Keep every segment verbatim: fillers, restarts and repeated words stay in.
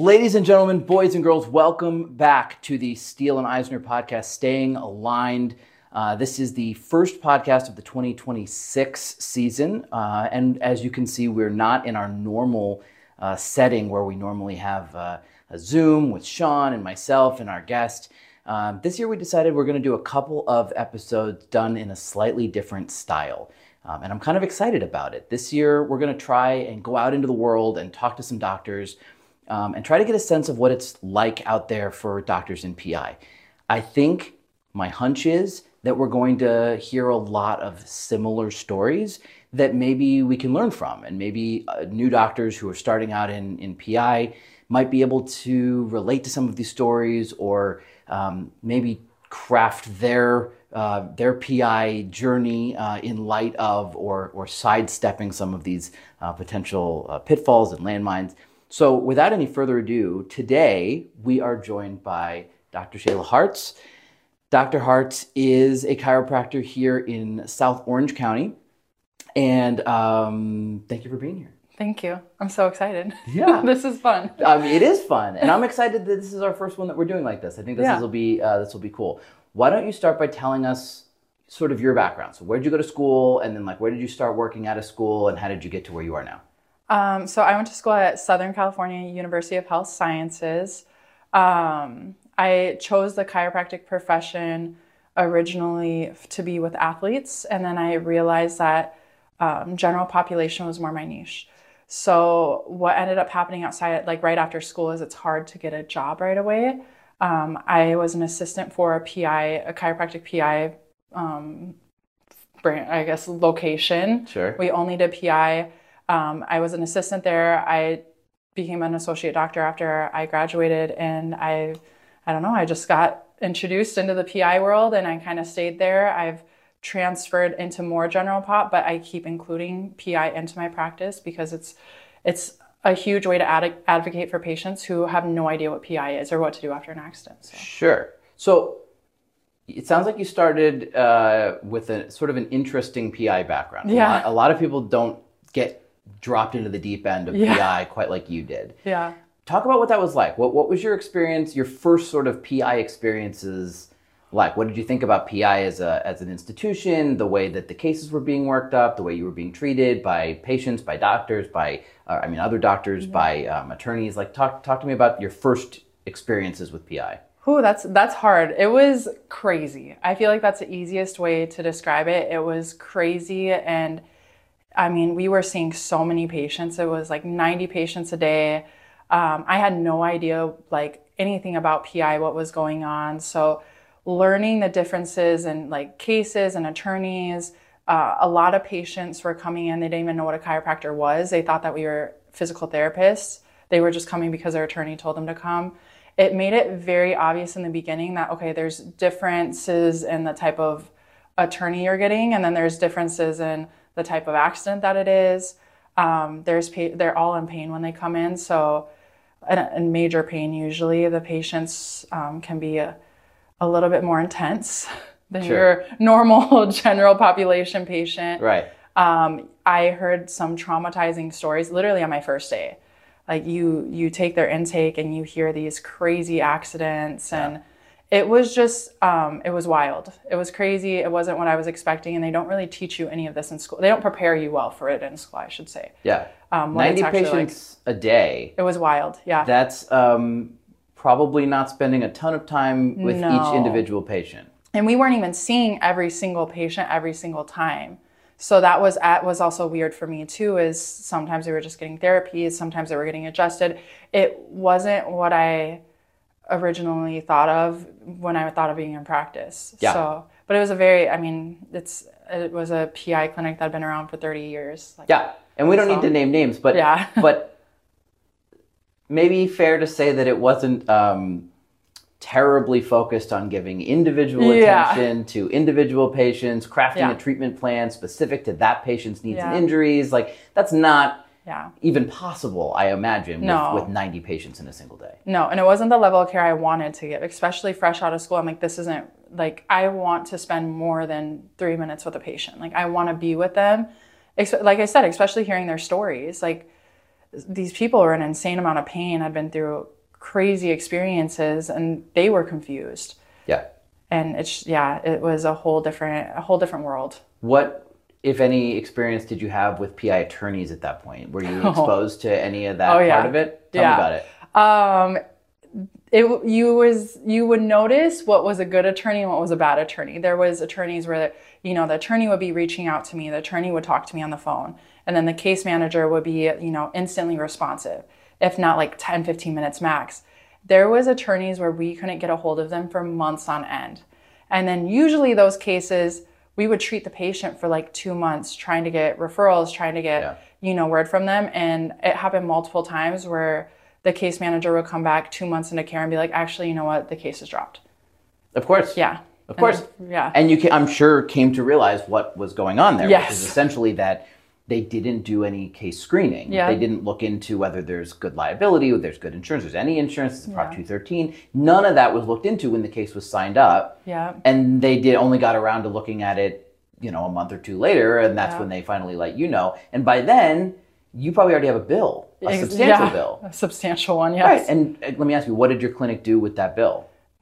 Ladies and gentlemen, boys and girls, welcome back to the Steele and Eisner podcast, Staying Aligned. Uh, this is the first podcast of the twenty twenty-six season. Uh, and as you can see, we're not in our normal uh, setting where we normally have uh, a Zoom with Sean and myself and our guest. Um, this year we decided we're going to do a couple of episodes done in a slightly different style. Um, and I'm kind of excited about it. This year we're going to try and go out into the world and talk to some doctors Um, and try to get a sense of what it's like out there for doctors in P I. I think my hunch is that we're going to hear a lot of similar stories that maybe we can learn from, and maybe uh, new doctors who are starting out in, in P I might be able to relate to some of these stories, or um, maybe craft their uh, their P I journey uh, in light of or, or sidestepping some of these uh, potential uh, pitfalls and landmines. So without any further ado, today we are joined by Doctor Shayla Hartz. Doctor Hartz is a chiropractor here in South Orange County. And um, thank you for being here. Thank you. I'm so excited. Yeah. This is fun. Um, it is fun. And I'm excited that this is our first one that we're doing like this. I think this Yeah. will be uh, this will be cool. Why don't you start by telling us sort of your background? So where did you go to school? And then like where did you start working out of school? And how did you get to where you are now? Um, so I went to school at Southern California University of Health Sciences. Um, I chose the chiropractic profession originally to be with athletes, and then I realized that um, general population was more my niche. So what ended up happening outside, like right after school, is it's hard to get a job right away. Um, I was an assistant for a P I, a chiropractic P I, um, brand, I guess, location. Sure. We only did P I. Um, I was an assistant there. I became an associate doctor after I graduated, and I, I don't know, I just got introduced into the P I world, and I kind of stayed there. I've transferred into more general pop, but I keep including P I into my practice because it's, it's a huge way to ad- advocate for patients who have no idea what P I is or what to do after an accident. So. Sure. So it sounds like you started uh, with a sort of an interesting P I background. Yeah. A lot, a lot of people don't get dropped into the deep end of Yeah. P I quite like you did. Yeah. Talk about what that was like. What what was your experience, your first sort of P I experiences like? What did you think about P I as a as an institution, the way that the cases were being worked up, the way you were being treated by patients, by doctors, by, uh, I mean, other doctors, mm-hmm. by um, attorneys? Like talk talk to me about your first experiences with P I. Ooh, that's that's hard. It was crazy. I feel like that's the easiest way to describe it. It was crazy, and I mean, we were seeing so many patients. It was like ninety patients a day. Um, I had no idea like anything about P I, what was going on. So learning the differences in like cases and attorneys, uh, a lot of patients were coming in. They didn't even know what a chiropractor was. They thought that we were physical therapists. They were just coming because their attorney told them to come. It made it very obvious in the beginning that, okay, there's differences in the type of attorney you're getting, and then there's differences in the type of accident that it is. Um, there's pa- they're all in pain when they come in. So in major pain, usually the patients um, can be a, a little bit more intense than Sure. your normal general population patient. Right. Um, I heard some traumatizing stories literally on my first day. Like you, you take their intake and you hear these crazy accidents, and yeah. It was just, um, it was wild. It was crazy. It wasn't what I was expecting. And they don't really teach you any of this in school. They don't prepare you well for it in school, I should say. Yeah. Um, ninety patients like, a day. It was wild. Yeah. That's um, probably not spending a ton of time with No. each individual patient. And we weren't even seeing every single patient every single time. So that was at, was also weird for me too, is sometimes they were just getting therapies. Sometimes they were getting adjusted. It wasn't what I originally thought of when I thought of being in practice. Yeah. So, but it was a very, I mean, it's, it was a P I clinic that had been around for thirty years. Like, yeah. And we don't so, need to name names, but, yeah. but maybe fair to say that it wasn't um, terribly focused on giving individual Yeah. attention to individual patients, crafting Yeah. a treatment plan specific to that patient's needs Yeah. and injuries. Like that's not Yeah. even possible, I imagine, No. with, with ninety patients in a single day. No, and it wasn't the level of care I wanted to give, especially fresh out of school. I'm like, this isn't, like, I want to spend more than three minutes with a patient. Like, I want to be with them. Ex- Like I said, especially hearing their stories. Like, these people were in an insane amount of pain, had been through crazy experiences, and they were confused. Yeah. And it's, yeah, it was a whole different, a whole different world. What, if any, experience did you have with P I attorneys at that point? Were you exposed to any of that oh, yeah. part of it? Tell yeah. me about it. Um, it you was you would notice what was a good attorney and what was a bad attorney. There was attorneys where, you know, the attorney would be reaching out to me, the attorney would talk to me on the phone, and then the case manager would be, you know, instantly responsive, if not like ten, fifteen minutes max. There was attorneys where we couldn't get a hold of them for months on end. And then usually those cases, we would treat the patient for like two months trying to get referrals, trying to get, yeah. you know, word from them. And it happened multiple times where the case manager would come back two months into care and be like, actually, you know what, the case is dropped. Of course. Yeah. Of course. And, yeah. And you, can, I'm sure, came to realize what was going on there, yes. which is essentially that they didn't do any case screening. Yeah. They didn't look into whether there's good liability, whether there's good insurance, there's any insurance, it's a Prop yeah. two thirteen. None of that was looked into when the case was signed up. Yeah. And they did only got around to looking at it, you know, a month or two later, and that's yeah. when they finally let you know. And by then, you probably already have a bill, a substantial yeah, bill. A substantial one, yes. Right. And uh, let me ask you, what did your clinic do with that bill?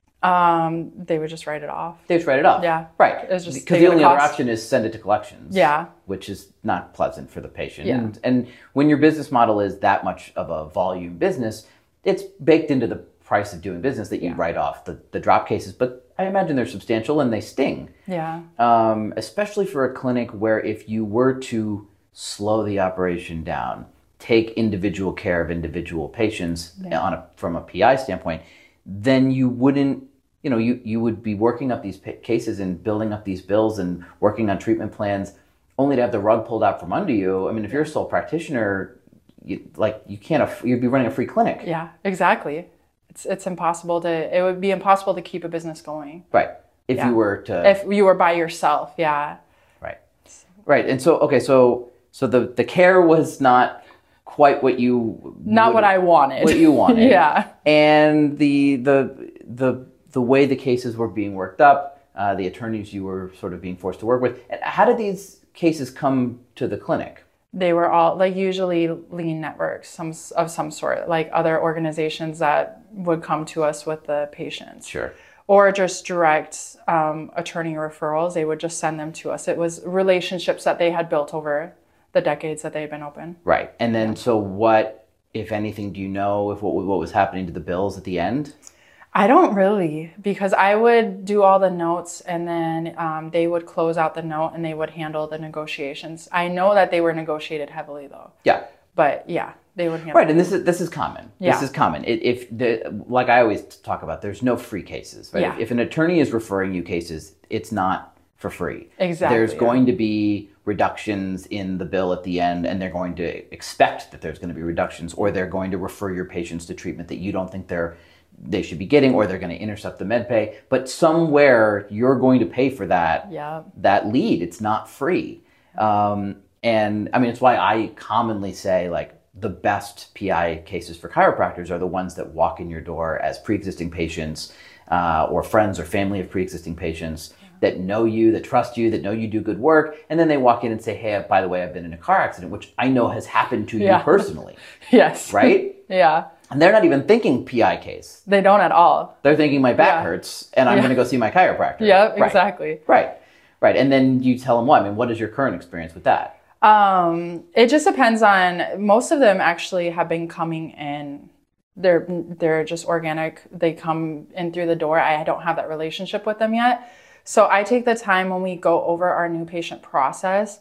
Um, they would just write it off. They just write it off. Yeah. Right. It was just because the only other option is send it to collections. Yeah. Which is not pleasant for the patient. Yeah. And, and when your business model is that much of a volume business, it's baked into the price of doing business that you yeah. write off the, the drop cases. But I imagine they're substantial and they sting. Yeah. Um, especially for a clinic where if you were to slow the operation down, take individual care of individual patients yeah. on a, from a P I standpoint, then you wouldn't, you know, you, you would be working up these cases and building up these bills and working on treatment plans only to have the rug pulled out from under you. I mean, if you're a sole practitioner, you, like you can't, you'd be running a free clinic. Yeah, exactly. It's it's impossible to, it would be impossible to keep a business going. Right. If yeah. you were to. If you were by yourself, yeah. Right. Right. And so, okay, so so the, the care was not quite what you. Not what I wanted. What you wanted. yeah. And the, the, the, the way the cases were being worked up, uh, the attorneys you were sort of being forced to work with. How did these cases come to the clinic? They were all like usually lean networks some of some sort, like other organizations that would come to us with the patients. Sure. Or just direct um, attorney referrals. They would just send them to us. It was relationships that they had built over the decades that they had been open. Right. And then, yeah. so what, if anything, do you know if what, what was happening to the bills at the end? I don't really, because I would do all the notes and then um, they would close out the note and they would handle the negotiations. I know that they were negotiated heavily though. Yeah. But yeah, they would handle Right, and this is this is common. Yeah. This is common. It, if the like I always talk about, there's no free cases. Right? Yeah. If, if an attorney is referring you cases, it's not for free. Exactly. There's yeah. going to be reductions in the bill at the end, and they're going to expect that there's going to be reductions, or they're going to refer your patients to treatment that you don't think they're they should be getting, or they're going to intercept the med pay. But somewhere you're going to pay for that yeah. that lead. It's not free. Um, and I mean, it's why I commonly say like the best P I cases for chiropractors are the ones that walk in your door as pre-existing patients uh, or friends or family of pre-existing patients yeah. that know you, that trust you, that know you do good work. And then they walk in and say, hey, by the way, I've been in a car accident, which I know has happened to yeah. you personally. Yes. Right? yeah. And they're not even thinking P I case. They don't at all. They're thinking my back yeah. hurts and I'm yeah. going to go see my chiropractor. Yeah, right. exactly. Right. Right. And then you tell them what? I mean, what is your current experience with that? Um, it just depends on, most of them actually have been coming in. They're, they're just organic. They come in through the door. I don't have that relationship with them yet. So I take the time when we go over our new patient process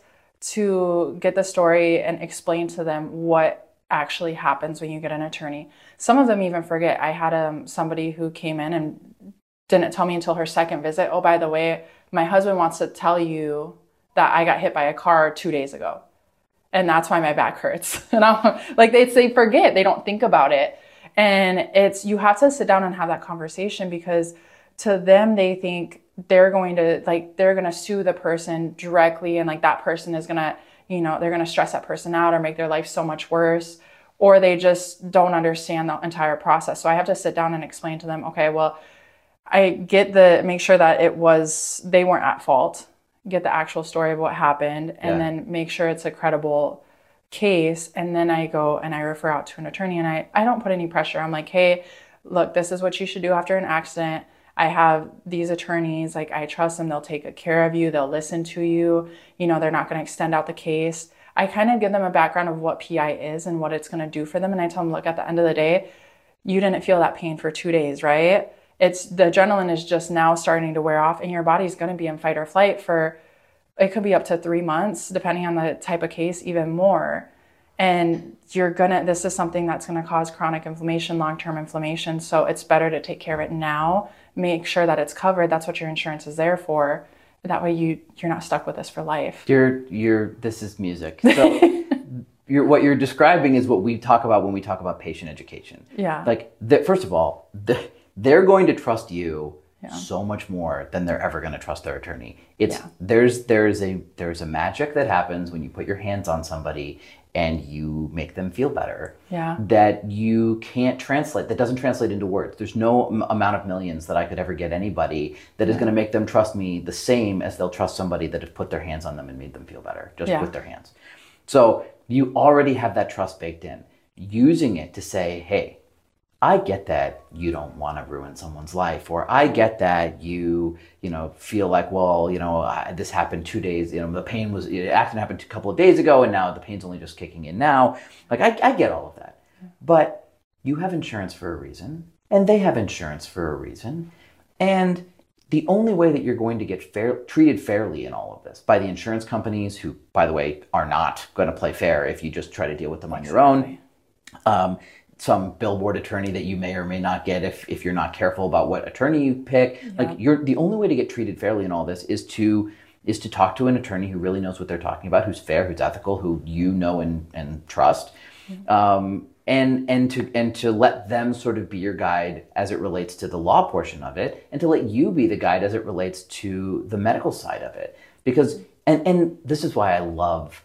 to get the story and explain to them what actually happens when you get an attorney. Some of them even forget. I had um, somebody who came in and didn't tell me until her second visit, oh, by the way, my husband wants to tell you that I got hit by a car two days ago. And that's why my back hurts. And I'm like, they, they forget, they don't think about it. And it's, you have to sit down and have that conversation, because to them, they think they're going to, like, they're going to sue the person directly. And like that person is going to, you know, they're going to stress that person out or make their life so much worse, or they just don't understand the entire process. So I have to sit down and explain to them, okay, well, I get the, make sure that it was, they weren't at fault, get the actual story of what happened, and yeah. then make sure it's a credible case. And then I go and I refer out to an attorney, and I, I don't put any pressure. I'm like, hey, look, this is what you should do after an accident. I have these attorneys, like I trust them. They'll take good care of you. They'll listen to you. You know, they're not going to extend out the case. I kind of give them a background of what P I is and what it's going to do for them. And I tell them, look, at the end of the day, you didn't feel that pain for two days, right? It's the adrenaline is just now starting to wear off and your body's going to be in fight or flight for, it could be up to three months, depending on the type of case, even more. And you're gonna, this is something that's gonna cause chronic inflammation, long-term inflammation. So it's better to take care of it now, make sure that it's covered. That's what your insurance is there for. That way you, you're not stuck with this for life. You're, you're, this is music. So you're, what you're describing is what we talk about when we talk about patient education. Yeah. Like, the, first of all, the, they're going to trust you yeah. so much more than they're ever going to trust their attorney. It's, yeah. there's, there's a, there's a magic that happens when you put your hands on somebody and you make them feel better, yeah. that you can't translate, that doesn't translate into words. There's no m- amount of millions that I could ever get anybody that is going to make them trust me the same as they'll trust somebody that has put their hands on them and made them feel better, just yeah. with their hands. So you already have that trust baked in. Using it to say, hey, I get that you don't want to ruin someone's life, or I get that you, you know, feel like, well, you know, I, this happened two days, you know, the pain was, the accident happened a couple of days ago and now the pain's only just kicking in now. Like, I, I get all of that. But you have insurance for a reason, and they have insurance for a reason. And the only way that you're going to get fair, treated fairly in all of this by the insurance companies, who, by the way, are not going to play fair if you just try to deal with them on your own. Um, some billboard attorney that you may or may not get if, if you're not careful about what attorney you pick. Yeah. Like, you're the only way to get treated fairly in all this is to is to talk to an attorney who really knows what they're talking about, who's fair, who's ethical, who you know and, and trust. Mm-hmm. Um, and and to and to let them sort of be your guide as it relates to the law portion of it, and to let you be the guide as it relates to the medical side of it. Because and, and this is why I love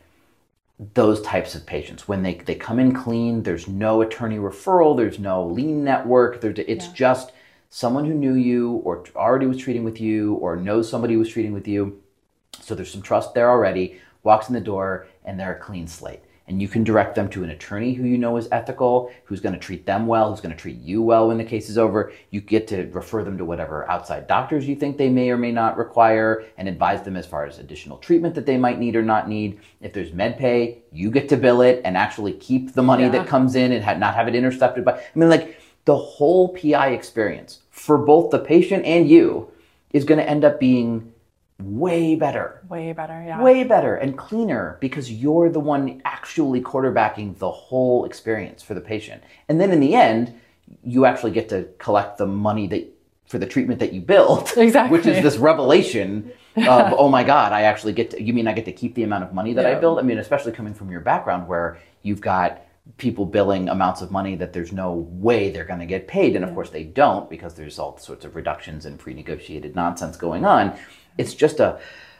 those types of patients. When they, they come in clean, there's no attorney referral, there's no lien network, there's, it's yeah. just someone who knew you or already was treating with you or knows somebody who was treating with you. So there's some trust there already, walks in the door, and they're a clean slate. And you can direct them to an attorney who you know is ethical, who's going to treat them well, who's going to treat you well when the case is over. You get to refer them to whatever outside doctors you think they may or may not require and advise them as far as additional treatment that they might need or not need. If there's med pay, you get to bill it and actually keep the money yeah. that comes in and ha- not have it intercepted by... I mean, like, the whole P I experience for both the patient and you is going to end up being way better. Way better, yeah. Way better and cleaner, because you're the one actually quarterbacking the whole experience for the patient. And then in the end, you actually get to collect the money that for the treatment that you built. Exactly. Which is this revelation of, oh my God, I actually get to, you mean I get to keep the amount of money that yeah. I built? I mean, especially coming from your background where you've got people billing amounts of money that there's no way they're going to get paid. And of yeah. course they don't, because there's all sorts of reductions and pre-negotiated nonsense going on. It's just a...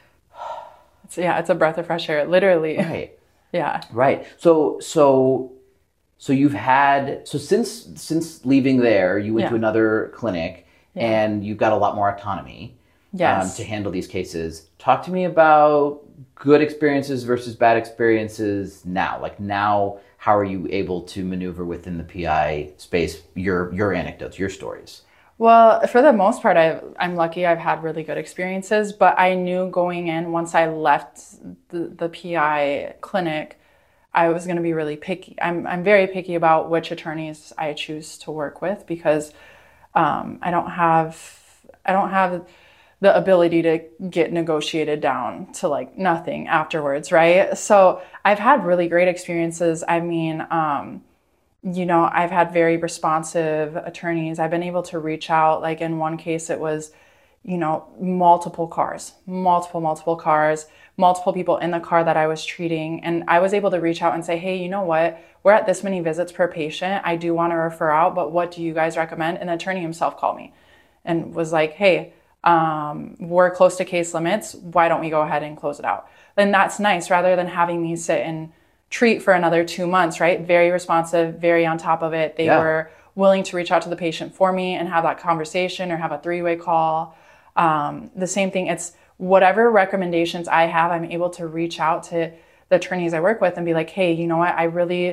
It's, yeah, it's a breath of fresh air, literally. Right. Yeah. Right. So, so, so you've had, so since, since leaving there, you went yeah. to another clinic yeah. and you've got a lot more autonomy yes. um, to handle these cases. Talk to me about good experiences versus bad experiences now. Like now, how are you able to maneuver within the P I space, your, your anecdotes, your stories? Well, for the most part, I've, I'm lucky I've had really good experiences, but I knew going in, once I left the, the P I clinic, I was going to be really picky. I'm, I'm very picky about which attorneys I choose to work with, because um, I don't have, I don't have the ability to get negotiated down to like nothing afterwards, right? So I've had really great experiences. I mean, um, you know, I've had very responsive attorneys. I've been able to reach out. Like in one case, it was, you know, multiple cars, multiple, multiple cars, multiple people in the car that I was treating. And I was able to reach out and say, hey, you know what? We're at this many visits per patient. I do want to refer out, but what do you guys recommend? And the attorney himself called me and was like, hey, um, we're close to case limits. Why don't we go ahead and close it out? Then that's nice, rather than having me sit and treat for another two months, right? Very responsive, very on top of it. They yeah. were willing to reach out to the patient for me and have that conversation or have a three-way call. Um, the same thing, it's whatever recommendations I have, I'm able to reach out to the attorneys I work with and be like, hey, you know what? I really,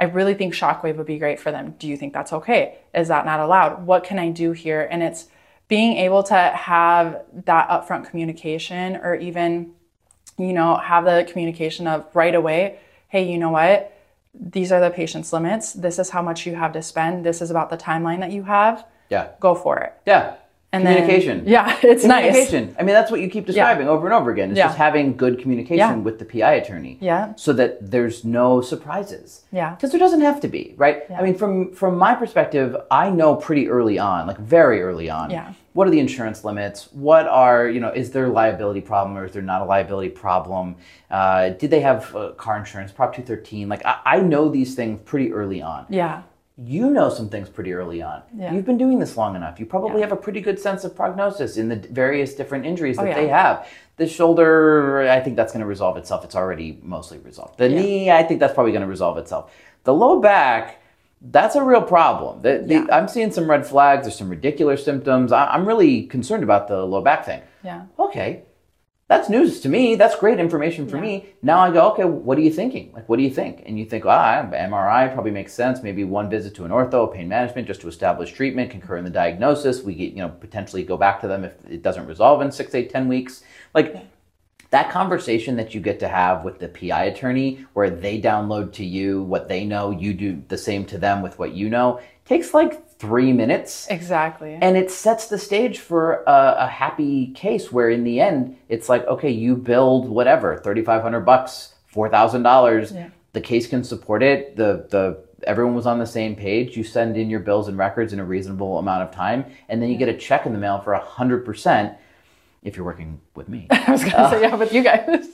I really think Shockwave would be great for them. Do you think that's okay? Is that not allowed? What can I do here? And it's being able to have that upfront communication, or even, you know, have the communication of right away, hey, you know what? These are the patient's limits. This is how much you have to spend. This is about the timeline that you have. Yeah. Go for it. Yeah. And communication. Then, yeah, it's communication. nice. I mean, that's what you keep describing yeah. over and over again. It's yeah. just having good communication yeah. with the P I attorney. Yeah. So that there's no surprises. Yeah. Because there doesn't have to be, right? Yeah. I mean, from from my perspective, I know pretty early on, like very early on, yeah. what are the insurance limits? What are, you know, is there a liability problem or is there not a liability problem? Uh, did they have uh, car insurance, Prop two thirteen? Like, I, I know these things pretty early on. Yeah. You know some things pretty early on. Yeah. You've been doing this long enough. You probably yeah. have a pretty good sense of prognosis in the various different injuries that oh, yeah. they have. The shoulder, I think that's going to resolve itself. It's already mostly resolved. The yeah. knee, I think that's probably going to resolve itself. The low back, that's a real problem. The, the, yeah. I'm seeing some red flags. There's some ridiculous symptoms. I, I'm really concerned about the low back thing. Yeah. Okay. That's news to me. That's great information for yeah. me. Now I go, okay, what are you thinking? Like, what do you think? And you think, ah, M R I probably makes sense. Maybe one visit to an ortho, pain management, just to establish treatment, concur in the diagnosis. We get, you know, potentially go back to them if it doesn't resolve in six, eight, ten weeks. Like, yeah. that conversation that you get to have with the P I attorney, where they download to you what they know, you do the same to them with what you know, takes like three minutes. Exactly. And it sets the stage for a, a happy case where in the end, it's like, okay, you billed whatever, thirty-five hundred bucks, four thousand dollars. Yeah. The case can support it. The, the, everyone was on the same page. You send in your bills and records in a reasonable amount of time. And then you yeah. get a check in the mail for a hundred percent. If you're working with me. I was going to uh, say, yeah, with you guys.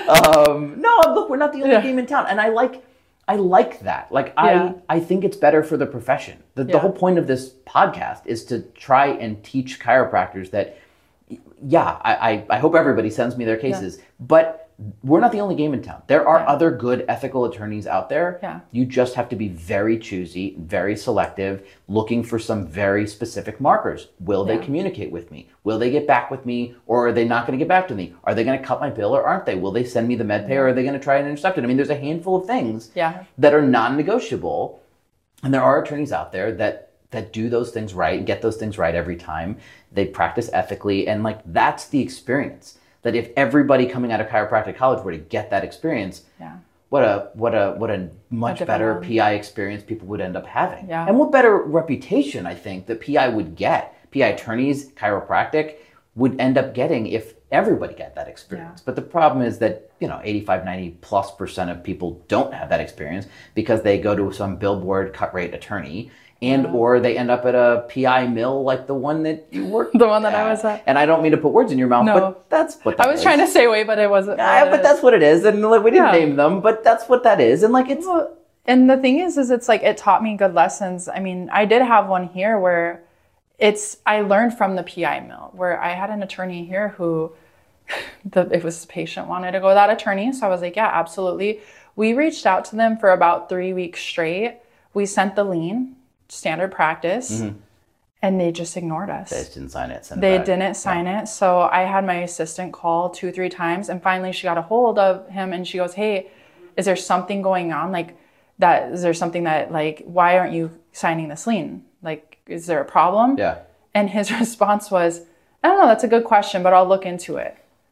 um, no, look, we're not the only yeah. game in town. And I like I like that. Like, yeah. I, I think it's better for the profession. The, yeah. the whole point of this podcast is to try and teach chiropractors that, yeah, I, I, I hope everybody sends me their cases, yeah. but we're not the only game in town. There are yeah. other good ethical attorneys out there. Yeah. You just have to be very choosy, very selective, looking for some very specific markers. Will yeah. they communicate with me? Will they get back with me, or are they not going to get back to me? Are they going to cut my bill, or aren't they? Will they send me the med pay, or are they going to try and intercept it? I mean, there's a handful of things yeah. that are non-negotiable, and there are attorneys out there that that do those things right, get those things right every time. They practice ethically, and like that's the experience. That if everybody coming out of chiropractic college were to get that experience, yeah. what a what a what a much a better one. P I experience people would end up having. Yeah. And what better reputation I think that P I would get, P I attorneys, chiropractic would end up getting if everybody got that experience. Yeah. But the problem is that, you know, eighty-five, ninety plus percent of people don't have that experience because they go to some billboard cut rate attorney, and yeah. or they end up at a P I mill like the one that you worked the one that at. I was at. And I don't mean to put words in your mouth, no. but that's what that I was is. trying to say away, but it wasn't. Yeah, but that's what it is. And like, we didn't yeah. name them, but that's what that is. And like it's well, and the thing is, is it's like it taught me good lessons. I mean, I did have one here where it's I learned from the P I mill, where I had an attorney here who the it was the patient wanted to go to that attorney. So I was like, yeah, absolutely. We reached out to them for about three weeks straight. We sent the lien, standard practice, mm-hmm. and they just ignored us. They just didn't sign it. Send they it back. didn't sign yeah. it. So I had my assistant call two, three times, and finally she got a hold of him, and she goes, hey, is there something going on? Like that, is there something that like, why aren't you signing this lien? Like, is there a problem? Yeah. And his response was, I don't know, that's a good question, but I'll look into it.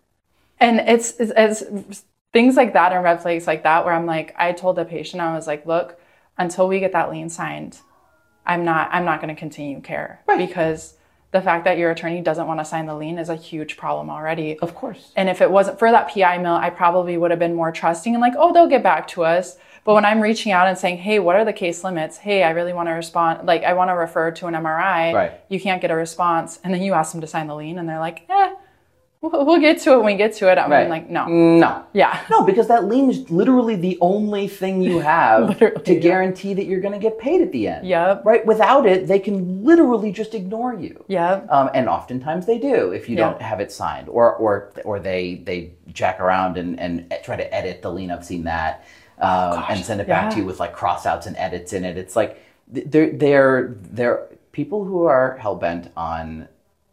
And it's, it's, it's things like that and red flags like that, where I'm like, I told the patient, I was like, look, until we get that lien signed, I'm not, I'm not going to continue care right. because the fact that your attorney doesn't want to sign the lien is a huge problem already. Of course. And if it wasn't for that P I mill, I probably would have been more trusting and like, oh, they'll get back to us. But when I'm reaching out and saying, hey, what are the case limits? Hey, I really want to respond. Like, I want to refer to an M R I. Right. You can't get a response. And then you ask them to sign the lien and they're like, eh, we'll get to it when we get to it. I'm right. like, no. No. Yeah. No, because that lien is literally the only thing you have to yeah. guarantee that you're going to get paid at the end. Yep. Right? Without it, they can literally just ignore you. Yep. Um, and oftentimes they do if you yep. don't have it signed. Or or or they they jack around and, and try to edit the lien. I've seen that. Um, Gosh, and send it yeah. back to you with like crossouts and edits in it. It's like they're they're they're people who are hell-bent on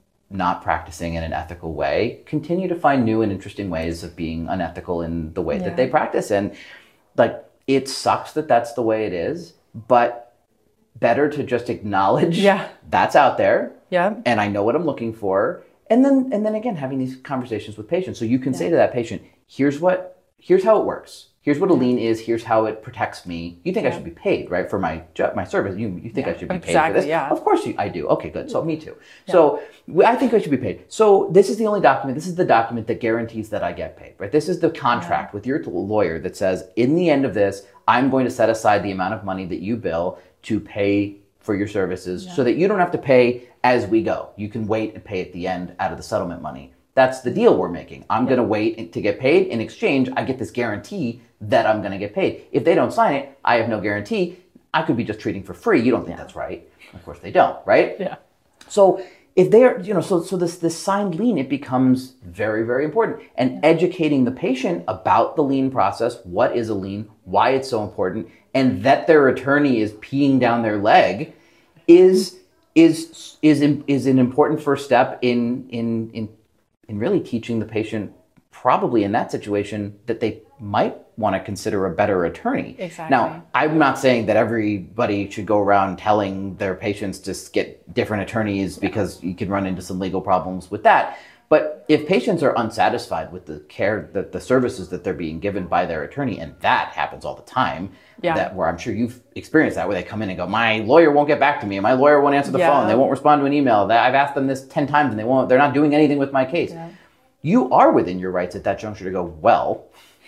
not practicing in an ethical way continue to find new and interesting ways of being unethical in the way yeah. that they practice. And like it sucks that that's the way it is, but better to just acknowledge yeah. that's out there. Yeah. And I know what I'm looking for. And then, and then again, having these conversations with patients. So you can yeah. say to that patient, here's what, here's how it works. Here's what a lien is. Here's how it protects me. You think yeah. I should be paid, right? For my job, my service. You, you think yeah, I should be exactly, paid for this? Yeah. Of course you, I do. Okay, good. So me too. Yeah. So I think I should be paid. So this is the only document. This is the document that guarantees that I get paid, right? This is the contract yeah. with your lawyer that says, in the end of this, I'm going to set aside the amount of money that you bill to pay for your services yeah. so that you don't have to pay as we go. You can wait and pay at the end out of the settlement money. That's the deal we're making. I'm yeah. going to wait to get paid. In exchange, I get this guarantee that I'm going to get paid. If they don't sign it, I have no guarantee. I could be just treating for free. You don't think yeah. that's right. Of course they don't, right? Yeah. So if they're, you know, so so this this signed lien, it becomes very, very important. And yeah. educating the patient about the lien process, what is a lien, why it's so important, and that their attorney is peeing down their leg is is is is an important first step in in in in really teaching the patient, probably in that situation, that they might want to consider a better attorney. Exactly. Now, I'm not saying that everybody should go around telling their patients to get different attorneys yeah. because you can run into some legal problems with that. But if patients are unsatisfied with the care, the, the services that they're being given by their attorney, and that happens all the time, yeah. that where I'm sure you've experienced that, where they come in and go, my lawyer won't get back to me, and my lawyer won't answer the yeah. phone, they won't respond to an email, that I've asked them this ten times and they won't, they're not doing anything with my case. Yeah. You are within your rights at that juncture to go, well,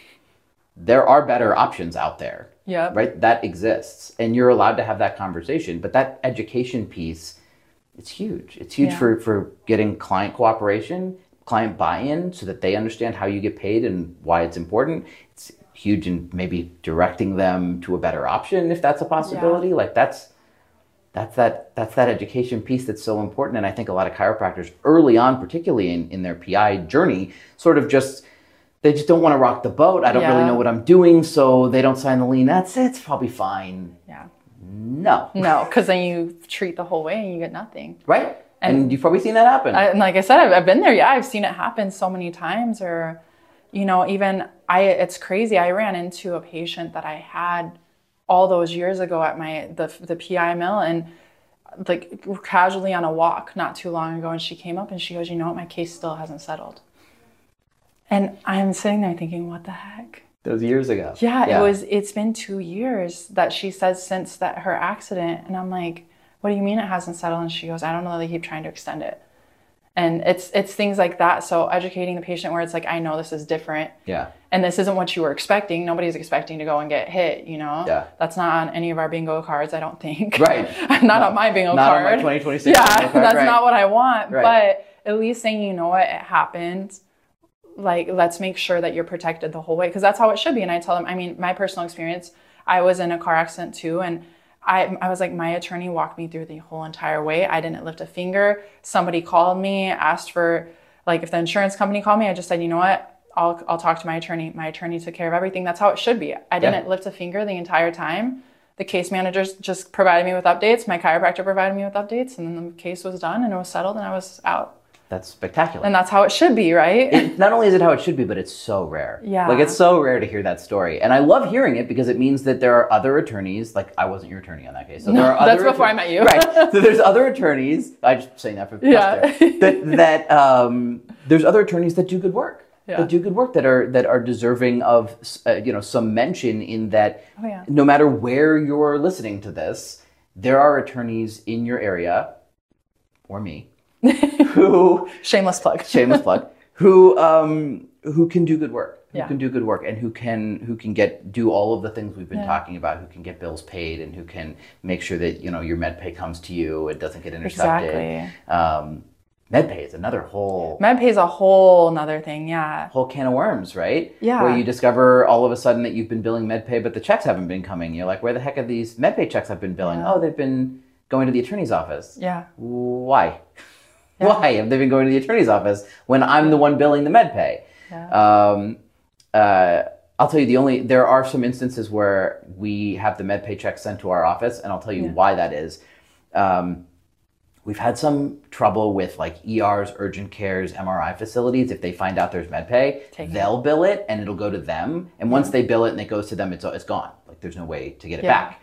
there are better options out there, yeah. right? That exists, and you're allowed to have that conversation. But that education piece, it's huge. It's huge yeah. for, for getting client cooperation, client buy-in, so that they understand how you get paid and why it's important. It's huge in maybe directing them to a better option if that's a possibility. Yeah. Like that's that's that that's that education piece that's so important. And I think a lot of chiropractors early on, particularly in, in their P I journey, sort of just they just don't want to rock the boat. I don't yeah. really know what I'm doing, so they don't sign the lien. That's it. It's probably fine. Yeah. No. No, because then you treat the whole way and you get nothing. Right. And, and you've probably seen that happen. I, and like I said, I've, I've been there. Yeah, I've seen it happen so many times. Or, you know, even I, it's crazy. I ran into a patient that I had all those years ago at my, the, the P I mill, and like casually on a walk not too long ago. And she came up and she goes, you know what, my case still hasn't settled. And I'm sitting there thinking, what the heck? That was years ago. Yeah, yeah, it was, it's been two years that she says since that her accident. And I'm like, what do you mean it hasn't settled? And she goes, I don't know, they keep trying to extend it. And it's it's things like that. So educating the patient where it's like, I know this is different. Yeah. And this isn't what you were expecting. Nobody's expecting to go and get hit, you know? Yeah. That's not on any of our bingo cards, I don't think. Right. not no, on my bingo not card. Not on my twenty twenty-six yeah, bingo card. That's right. not what I want. Right. But at least saying, you know what, it happened. Like, let's make sure that you're protected the whole way. Because that's how it should be. And I tell them, I mean, my personal experience, I was in a car accident too. And I, I was like, my attorney walked me through the whole entire way. I didn't lift a finger. Somebody called me, asked for, like, if the insurance company called me, I just said, you know what, I'll I'll talk to my attorney. My attorney took care of everything. That's how it should be. I didn't yeah. lift a finger the entire time. The case managers just provided me with updates. My chiropractor provided me with updates, and then the case was done and it was settled and I was out. That's spectacular. And that's how it should be, right? It, not only is it how it should be, but it's so rare. Yeah. Like, it's so rare to hear that story. And I love hearing it because it means that there are other attorneys, like I wasn't your attorney on that case. So no, there are other that's before attorneys, I met you. Right. So there's other attorneys, I'm just saying that for the yeah. there, that, that um, there's other attorneys that do good work. Yeah. That do good work that are that are deserving of uh, you know, some mention in that oh, yeah. no matter where you're listening to this, there are attorneys in your area, or me, who shameless plug shameless plug who um who can do good work who yeah. can do good work and who can who can get do all of the things we've been yeah. talking about, who can get bills paid and who can make sure that, you know, your med pay comes to you, it doesn't get intercepted. Exactly. um med pay is another whole med pay is a whole another thing. Yeah, whole can of worms, right? Yeah, where you discover all of a sudden that you've been billing med pay but the checks haven't been coming. You're like, where the heck have these med pay checks I've been billing? yeah. Oh, they've been going to the attorney's office. Yeah. Why? Yeah. Why have they been going to the attorney's office when I'm the one billing the med pay? Yeah. Um, uh, I'll tell you the only, there are some instances where we have the med pay check sent to our office, and I'll tell you yeah. why that is. Um, we've had some trouble with like E Rs, urgent cares, M R I facilities. If they find out there's med pay, Take they'll it. bill it and it'll go to them. And once yeah. they bill it and it goes to them, it's it's gone. there's no way to get it Yeah. back.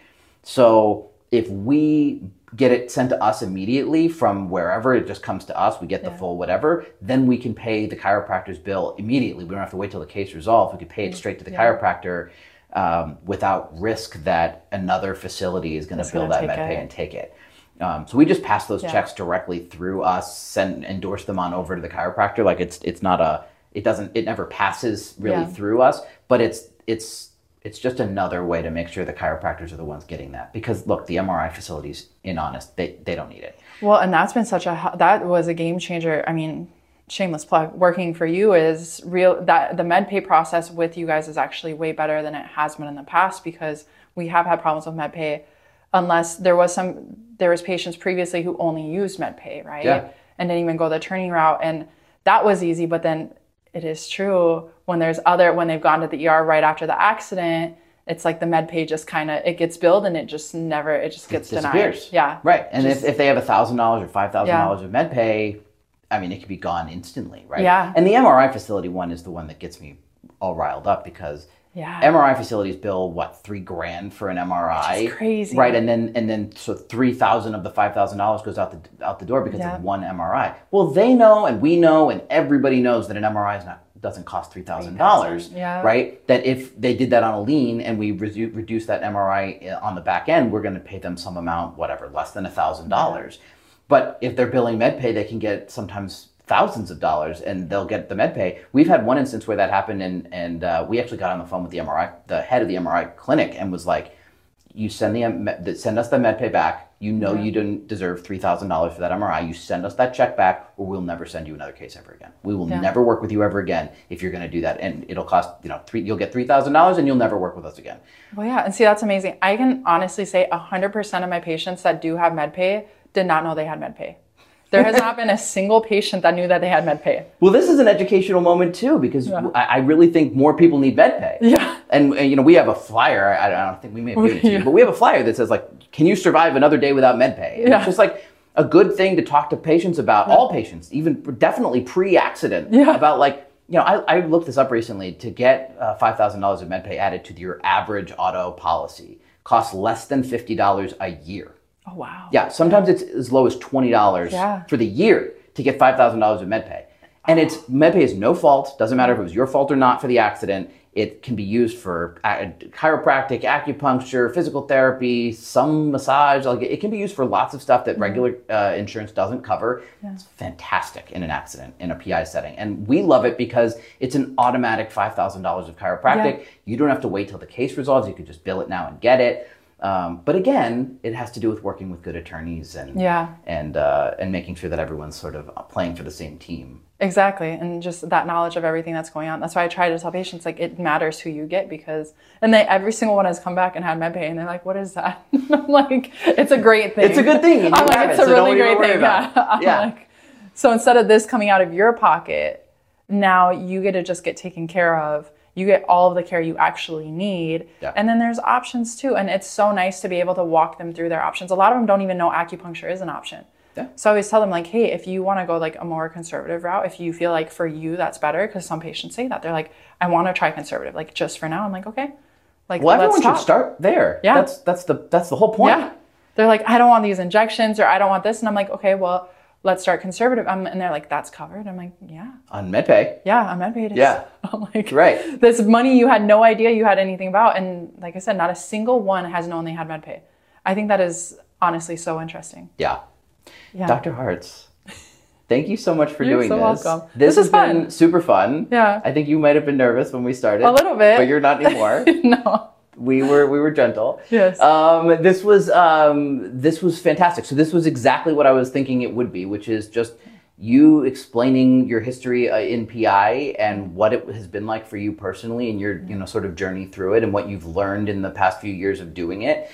So if we get it sent to us immediately from wherever, it just comes to us, we get the Yeah. full whatever, then we can pay the chiropractor's bill immediately. We don't have to wait till the case resolves. We can pay it straight to the Yeah. chiropractor um, without risk that another facility is going It's to bill gonna that take MedPay it. and take it. Um, so we just pass those Yeah. checks directly through us, send endorse them on over to the chiropractor. Like it's it's not a it doesn't it never passes really Yeah. through us, but it's it's it's just another way to make sure the chiropractors are the ones getting that. Because look, the M R I facilities, in honest, they they don't need it. Well, and that's been such a that was a game changer. I mean, shameless plug. Working for you is real. That the MedPay process with you guys is actually way better than it has been in the past, because we have had problems with MedPay, unless there was some there was patients previously who only used MedPay, right? Yeah. And didn't even go the attorney route, and that was easy. But then it is true when there's other when they've gone to the E R right after the accident. It's like the MedPay just kind of it gets billed and it just never it just gets It denied. disappears. Yeah. Right. And Just- if, if they have a thousand dollars or five thousand Yeah. dollars of MedPay, I mean, it could be gone instantly, right? Yeah. And the M R I facility one is the one that gets me all riled up, because Yeah. M R I facilities bill what three grand for an M R I, Which is crazy. right? And then and then so three thousand of the five thousand dollars goes out the out the door because Yeah. of one M R I. Well, they know and we know and everybody knows that an M R I is not doesn't cost three thousand dollars, Yeah. right? That if they did that on a lien and we redu- reduce that M R I on the back end, we're going to pay them some amount, whatever, less than a thousand dollars. But if they're billing MedPay, they can get sometimes thousands of dollars and they'll get the MedPay. We've had one instance where that happened, and and uh, we actually got on the phone with the M R I, the head of the M R I clinic, and was like, "You send the M- send us the MedPay back. You know Yeah. you didn't deserve three thousand dollars for that M R I. You send us that check back, or we'll never send you another case ever again. We will Yeah. never work with you ever again if you're going to do that, and it'll cost you know three. You'll get three thousand dollars, and you'll never work with us again." Well, yeah, and see, that's amazing. I can honestly say one hundred percent of my patients that do have MedPay did not know they had MedPay. There has not been a single patient that knew that they had MedPay. Well, this is an educational moment too, because Yeah. I, I really think more people need MedPay. Yeah. And, and you know, we have a flyer. I, I don't think we may have given it to Yeah. you, but we have a flyer that says like, "Can you survive another day without MedPay?" And Yeah. It's just like a good thing to talk to patients about. All patients, even definitely pre-accident, Yeah. about like. You know, I, I looked this up recently. To get uh, five thousand dollars of MedPay added to your average auto policy costs less than fifty dollars a year. Oh, wow. Yeah, sometimes it's as low as twenty dollars Yeah. for the year to get five thousand dollars of MedPay. And it's MedPay is no fault. Doesn't matter if it was your fault or not for the accident. It can be used for uh, chiropractic, acupuncture, physical therapy, some massage. Like it can be used for lots of stuff that regular uh, insurance doesn't cover. It's fantastic in an accident, in a P I setting. And we love it because it's an automatic five thousand dollars of chiropractic. Yeah. You don't have to wait till the case resolves. You can just bill it now and get it. Um, but again, it has to do with working with good attorneys and Yeah. and uh, and making sure that everyone's sort of playing for the same team. Exactly. And just that knowledge of everything that's going on. That's why I try to tell patients, like, it matters who you get, because, and they, every single one has come back and had MedPay, and they're like, what is that? I'm like, it's a great thing. It's a good thing. and I'm you like, have it's it, a so don't really even great worry thing. about it. Yeah. I'm Yeah. like, so instead of this coming out of your pocket, now you get to just get taken care of. You get all of the care you actually need. Yeah. And then there's options too. And it's so nice to be able to walk them through their options. A lot of them don't even know acupuncture is an option. Yeah. So I always tell them, like, hey, if you want to go like a more conservative route, if you feel like for you that's better, because some patients say that. They're like, I want to try conservative, like just for now. I'm like, okay. Like, Well, let's everyone talk. should start there. Yeah. That's that's the that's the whole point. Yeah. They're like, I don't want these injections, or I don't want this. And I'm like, okay, well, let's start conservative. Um, and they're like, that's covered. I'm like, yeah. On MedPay. Yeah, I'm MedPay. Yeah. I'm like, Right. this money you had no idea you had anything about. And like I said, not a single one has known they had MedPay. I think that is honestly so interesting. Yeah. Yeah. Doctor Hartz, thank you so much for You're doing so this. welcome. This, This is has been fun. super fun. Yeah. I think you might have been nervous when we started. A little bit. But you're not anymore. No. we were we were gentle. Yes. Um, this was um, this was fantastic. So this was exactly what I was thinking it would be, which is just you explaining your history uh, in P I and what it has been like for you personally, and your you know sort of journey through it, and what you've learned in the past few years of doing it.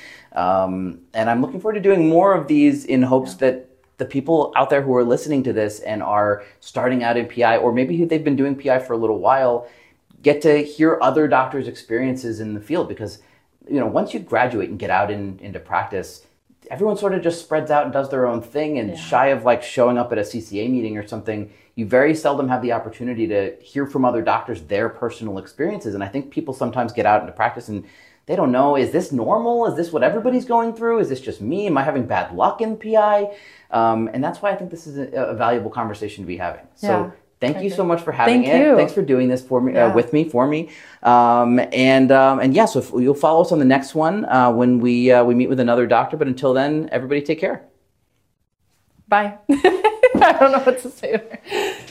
Um, and I'm looking forward to doing more of these in hopes yeah. that the people out there who are listening to this and are starting out in P I, or maybe they've been doing P I for a little while, get to hear other doctors' experiences in the field. Because, you know, once you graduate and get out in, into practice, everyone sort of just spreads out and does their own thing, and yeah. shy of like showing up at a C C A meeting or something, you very seldom have the opportunity to hear from other doctors their personal experiences. And I think people sometimes get out into practice and they don't know, is this normal? Is this what everybody's going through? Is this just me? Am I having bad luck in P I? Um, and that's why I think this is a, a valuable conversation to be having. So yeah. Thank you so much for having Thank it. You. Thanks for doing this for me, yeah. uh, with me, for me. Um, and um, and yeah, so if you'll follow us on the next one uh, when we uh, we meet with another doctor. But until then, everybody take care. Bye. I don't know what to say there.